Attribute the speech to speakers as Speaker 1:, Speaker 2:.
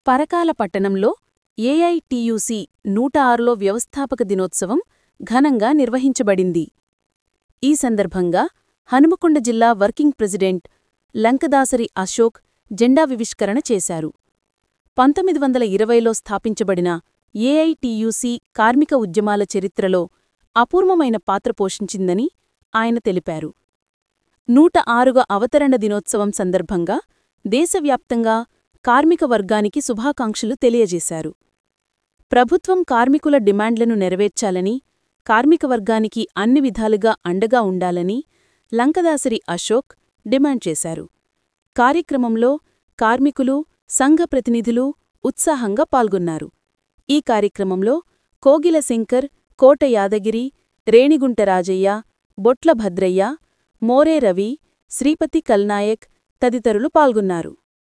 Speaker 1: పరకాల పట్టణంలో ఏఐటియుసి 106లో వ్యవస్థాపక దినోత్సవం ఘనంగా నిర్వహించబడింది. ఈ సందర్భంగా హనుమకొండ జిల్లా వర్కింగ్ ప్రెసిడెంట్ లంకదాసరి అశోక్ జెండావివిష్కరణ చేశారు. 1920లో స్థాపించబడిన ఏఐటియుసి కార్మిక ఉద్యమాల చరిత్రలో అపూర్వమైన పాత్ర పోషించిందని ఆయన తెలిపారు. 106వ అవతరణ దినోత్సవం సందర్భంగా దేశవ్యాప్తంగా కార్మిక వర్గానికి శుభాకాంక్షలు తెలియజేశారు. ప్రభుత్వం కార్మికుల డిమాండ్లను నెరవేర్చాలని, కార్మిక వర్గానికి అన్ని విధాలుగా అండగా ఉండాలని లంకదాసరి అశోక్ డిమాండ్ చేశారు. కార్యక్రమంలో కార్మికులు, సంఘ ప్రతినిధులు ఉత్సాహంగా పాల్గొన్నారు. ఈ కార్యక్రమంలో కోగిల శంకర్, కోట యాదగిరి, రేణిగుంట రాజయ్య, బొట్ల భద్రయ్య, మోరే రవి, శ్రీపతి కల్నాయక్ తదితరులు పాల్గొన్నారు.